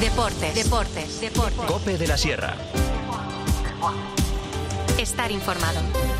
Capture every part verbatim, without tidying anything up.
Deportes, deportes, deportes. COPE de la Sierra. Estar informado.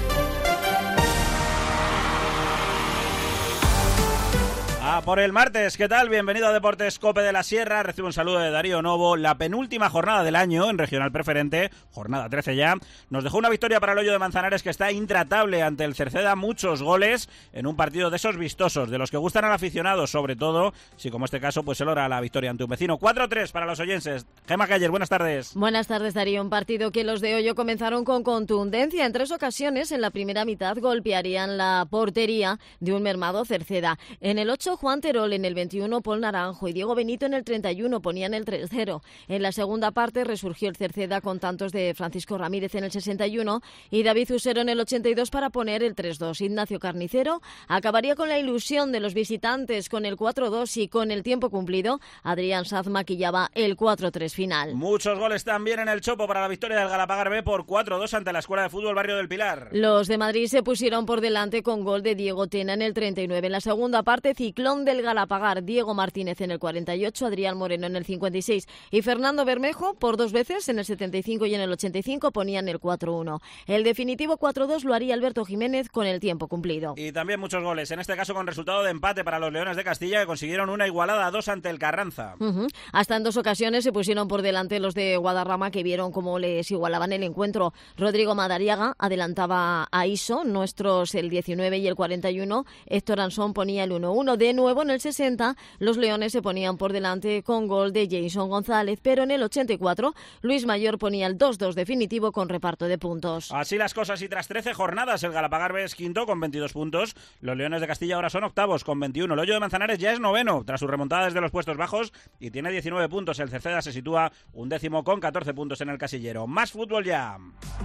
Ah, por el martes, ¿qué tal? Bienvenido a Deportes COPE de la Sierra. Recibo un saludo de Darío Novo. La penúltima jornada del año en Regional Preferente, jornada trece ya, nos dejó una victoria para el Hoyo de Manzanares que está intratable ante el Cerceda. Muchos goles en un partido de esos vistosos, de los que gustan al aficionado, sobre todo si como este caso pues se logra la victoria ante un vecino. cuatro tres para los oyenses. Gemma Caller, buenas tardes. Buenas tardes, Darío. Un partido que los de Hoyo comenzaron con contundencia. En tres ocasiones en la primera mitad golpearían la portería de un mermado Cerceda. En el ocho, Juan Terol, en el veintiuno, Paul Naranjo y Diego Benito en el treinta y uno ponían el tres cero. En la segunda parte resurgió el Cerceda con tantos de Francisco Ramírez en el sesenta y uno y David Usero en el ochenta y dos para poner el tres dos. Ignacio Carnicero acabaría con la ilusión de los visitantes con el cuatro dos y con el tiempo cumplido Adrián Saz maquillaba el cuatro tres final. Muchos goles también en el Chopo para la victoria del Galapagar B por cuatro dos ante la Escuela de Fútbol Barrio del Pilar. Los de Madrid se pusieron por delante con gol de Diego Tena en el treinta y nueve. En la segunda parte, Ciclón del Galapagar, Diego Martínez en el cuarenta y ocho, Adrián Moreno en el cincuenta y seis y Fernando Bermejo por dos veces en el setenta y cinco y en el ochenta y cinco ponían el cuatro uno. El definitivo cuatro dos lo haría Alberto Jiménez con el tiempo cumplido. Y también muchos goles, en este caso con resultado de empate para los Leones de Castilla, que consiguieron una igualada a dos ante el Carranza. Uh-huh. Hasta en dos ocasiones se pusieron por delante los de Guadarrama, que vieron cómo les igualaban el encuentro. Rodrigo Madariaga adelantaba a Iso, nuestros el diecinueve y el cuarenta y uno. Héctor Ansón ponía el uno uno. De nuevo en el sesenta los Leones se ponían por delante con gol de Jason González, pero en el ochenta y cuatro Luis Mayor ponía el dos dos definitivo con reparto de puntos. Así las cosas, y tras trece jornadas el Galapagar B es quinto con veintidós puntos. Los Leones de Castilla ahora son octavos con veintiuno. El Hoyo de Manzanares ya es noveno tras su remontada desde los puestos bajos y tiene diecinueve puntos. El Cerceda se sitúa un décimo con catorce puntos en el casillero. Más fútbol ya.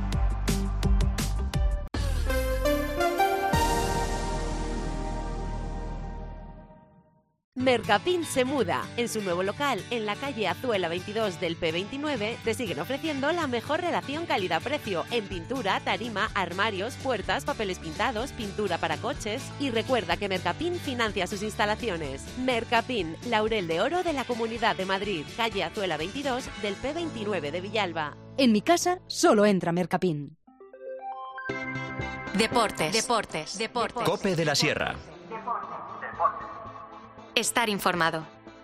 Mercapin se muda. En su nuevo local, en la calle Azuela veintidós del P veintinueve, te siguen ofreciendo la mejor relación calidad-precio en pintura, tarima, armarios, puertas, papeles pintados, pintura para coches. Y recuerda que Mercapin financia sus instalaciones. Mercapin, Laurel de Oro de la Comunidad de Madrid, calle Azuela veintidós del P veintinueve de Villalba. En mi casa solo entra Mercapin. Deportes, deportes, deportes. COPE de la Sierra. Estar informado.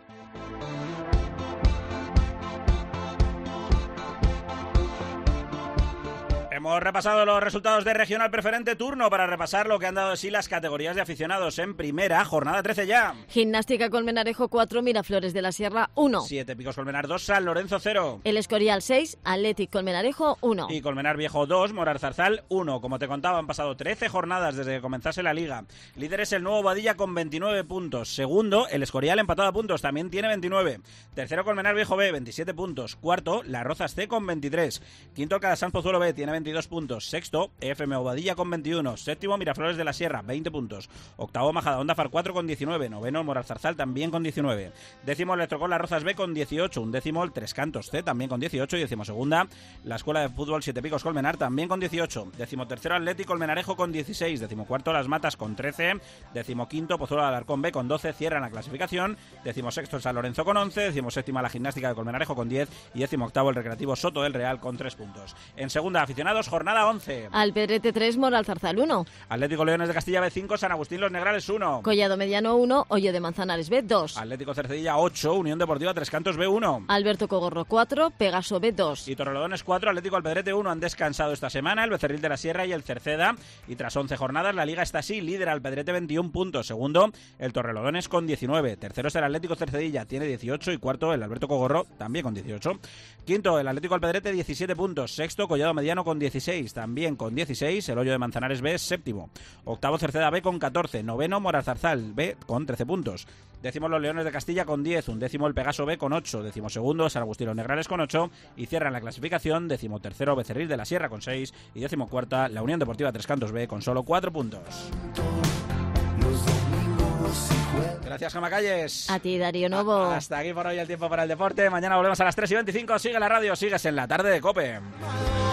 Hemos repasado los resultados de Regional Preferente, turno para repasar lo que han dado de sí las categorías de aficionados en primera, jornada trece ya. Gimnástica Colmenarejo cuatro, Miraflores de la Sierra uno. Siete Picos Colmenar dos, San Lorenzo cero. El Escorial seis, Athletic Colmenarejo uno. Y Colmenar Viejo dos, Morar Zarzal uno. Como te contaba, han pasado trece jornadas desde que comenzase la liga. Líder es el Nuevo Badilla con veintinueve puntos. Segundo, el Escorial empatado a puntos, también tiene veintinueve. Tercero, Colmenar Viejo B, veintisiete puntos. Cuarto, Las Rozas C con veintitrés. Quinto, Calasanz Pozuelo B, tiene veintidós puntos. Sexto, F M Obadilla con veintiuno. Séptimo, Miraflores de la Sierra, veinte puntos. Octavo, Majadahonda Far cuatro con diecinueve. Noveno, Moral Zarzal también con diecinueve. Décimo, Electrocol Las Rozas B con dieciocho. Un décimo, el Tres Cantos C también con dieciocho. Y décimo segunda, la Escuela de Fútbol Siete Picos Colmenar también con dieciocho. Décimo tercero, Atlético Colmenarejo con dieciséis. Décimo cuarto, Las Matas con trece. Décimo quinto, Pozuelo de Alarcón B con doce. Cierran la clasificación. Décimo sexto, el San Lorenzo con once. Décimo séptima, la Gimnástica de Colmenarejo con diez. Y décimo octavo, el Recreativo Soto del Real con tres puntos. En segunda, aficionados, jornada once. Alpedrete tres, Moral Zarzal uno. Atlético Leones de Castilla B cinco, San Agustín Los Negrales uno. Collado Mediano uno, Hoyo de Manzanares B dos. Atlético Cercedilla ocho, Unión Deportiva Tres Cantos B uno. Alberto Cogorro cuatro, Pegaso B dos. Y Torrelodones cuatro, Atlético Alpedrete uno. Han descansado esta semana el Becerril de la Sierra y el Cerceda. Y tras once jornadas, la Liga está así. Líder Alpedrete veintiún puntos. Segundo, el Torrelodones con diecinueve. Tercero es el Atlético Cercedilla, tiene dieciocho. Y cuarto, el Alberto Cogorro, también con dieciocho. Quinto, el Atlético Alpedrete, diecisiete puntos. Sexto, Collado Mediano con dieciséis. También con dieciséis. El Hoyo de Manzanares B es séptimo. Octavo, Cerceda B con catorce. Noveno, Moral Zarzal B con trece puntos. Décimo, los Leones de Castilla con diez. Un décimo, el Pegaso B con ocho. Décimo segundo, San Agustín Los Negrales con ocho. Y cierran la clasificación. Décimo tercero, Becerril de la Sierra con seis. Y décimo cuarta, la Unión Deportiva Tres Cantos B con solo cuatro puntos. Gracias, Gemma Calles. A ti, Darío Novo. Hasta aquí por hoy el tiempo para el deporte. Mañana volvemos a las tres y veinticinco. Sigue la radio, sigues en la tarde de COPE.